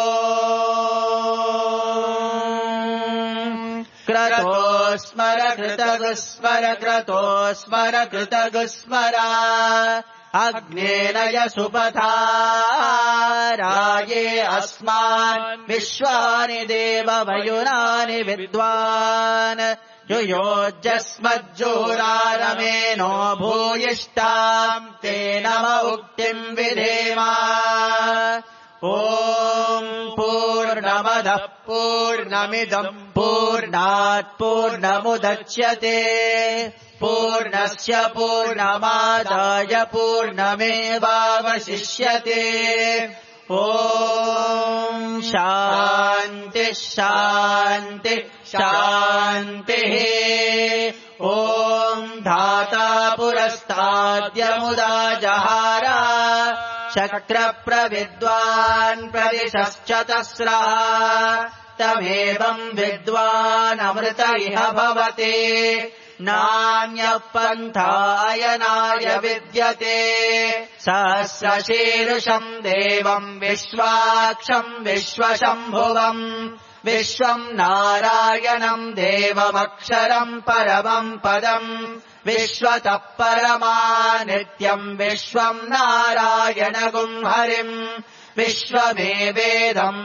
क्रतोस्मर कृतगुस्मर क्रतोस्मर कृतगुस्मर अग्नेन यसुपथा राये अस्मान् विश्वानि देववयुनानि विद्वान् युयोजस्मज्जोरारमेनो भूयिष्ठाम् ते नम उक्तिम् विधेम ॐ पूर्णमदः पूर्णमिदम् पूर्णात् पूर्णमुदच्यते पूर्णस्य पूर्णमादाय पूर्णमेवावशिष्यते ॐ शान्तिः शान्तिः शान्तिः ॐ धाता पुरस्ताद्यमुदा जहार शक्रप्रविद्वान् प्रदिशश्चतस्रः तमेवम् विद्वानमृत इह भवते नान्यः पन्थायनाय विद्यते सहस्रशीर्षम् देवम् विश्वाक्षम् विश्वशम्भुवम् विश्वम् नारायणम् देवमक्षरम् परमम् पदम् विश्वतः परमा नित्यम् विश्वम् नारायणगुम् हरिम् विश्वमेवेदम्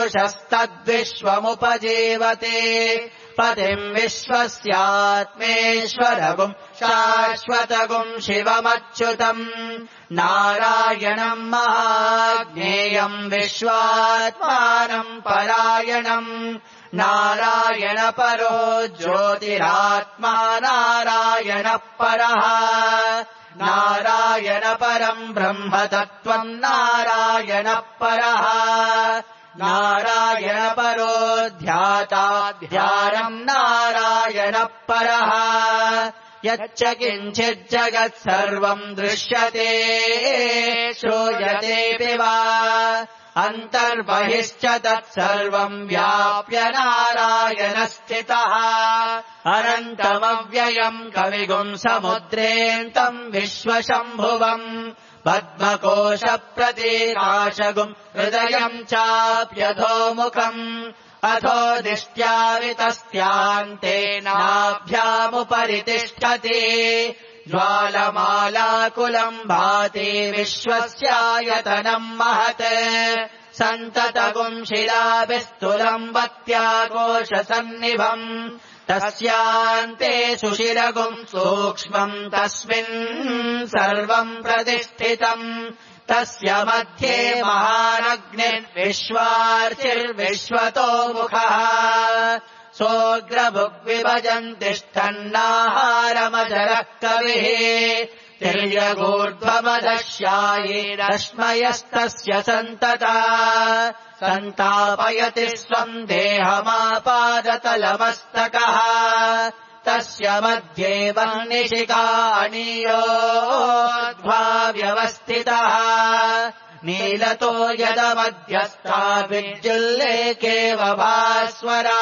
पुरुषस्तद्विश्वमुपजीवते पतिम् विश्वस्यात्मेश्वरगुम् शाश्वतगुम् शिवमच्युतम् नारायणम् महाज्ञेयम् विश्वात्मानम् परायणम् नारायण परो ज्योतिरात्मा नारायणः परः नारायण परम् ब्रह्म तत्त्वम् नारायणः परः नारायण परो ध्याता ध्यानम् नारायणः परः यच्च किञ्चिज्जगत् सर्वम् दृश्यते श्रूयतेऽपि वा अन्तर्बहिश्च तत्सर्वम् व्याप्य नारायणः स्थितः अनन्तमव्ययम् कविगुम् समुद्रेऽन्तम् विश्वशम्भुवम् पद्मकोशप्रतीकाशगुम् हृदयम् चाप्यधोमुखम् अथो दिष्ट्यावितस्त्यान्तेनाभ्यामुपरि तिष्ठति ज्वालमालाकुलम् भाति विश्वस्यायतनम् महत् सन्ततगुम् शिलाभिस्तुलम् वत्याकोशसन्निभम् तस्यान्ते सुशिरगुम् सूक्ष्मम् तस्मिन् सर्वम् प्रतिष्ठितम् तस्य मध्ये महानग्निर्विश्वार्चिर्विश्वतो मुखः सोऽग्रभुग्विभजन् तिष्ठन्नाहारमजरः कविः तिर्यगूर्ध्वमदश्यायैरश्मयस्तस्य सन्तता सन्तापयति स्वम् देहमापादतलमस्तकः तस्य मध्ये वह्निशिखानीयोद्ध्वा व्यवस्थितः नीलतो यदमध्यस्था विद्युल्लेखेव भास्वरा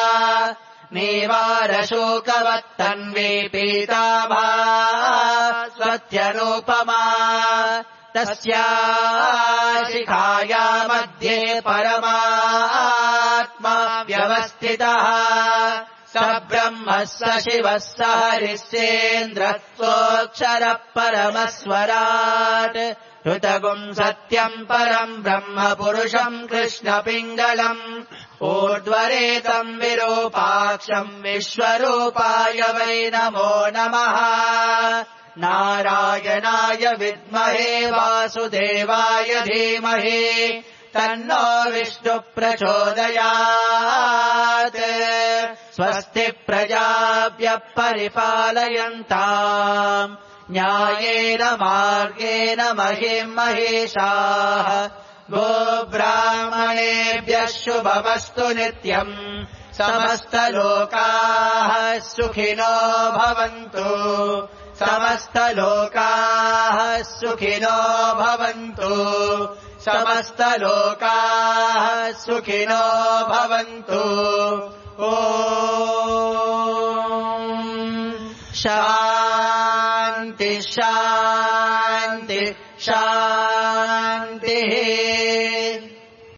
नीवारशोकवत्तन्वी पीताभा स्वत्यरूपमा तस्या शिखाया मध्ये परमात्मा व्यवस्थितः स ब्रह्मः स शिवः स हरिश्चेन्द्रः सोऽक्षरः परमस्वराट् ऋतगुम् सत्यम् परम् ब्रह्म पुरुषम् कृष्णपिङ्गलम् ऊर्ध्वरेतम् विरूपाक्षम् विश्वरूपाय वै नमो नमः नारायणाय विद्महे वासुदेवाय धीमहि तन्नो विष्णु प्रचोदयात् स्वस्ति प्रजाभ्यः परिपालयन्ताम् न्यायेन मार्गेण महिम् महिषाः गोब्राह्मणेभ्यः शुभमस्तु नित्यम् समस्तलोकाः सुखिनो भवन्तु समस्तलोकाः सुखिनो भवन्तु समस्तलोकाः सुखिनो भवन्तु ॐ शान्ति शान्ति शान्तिः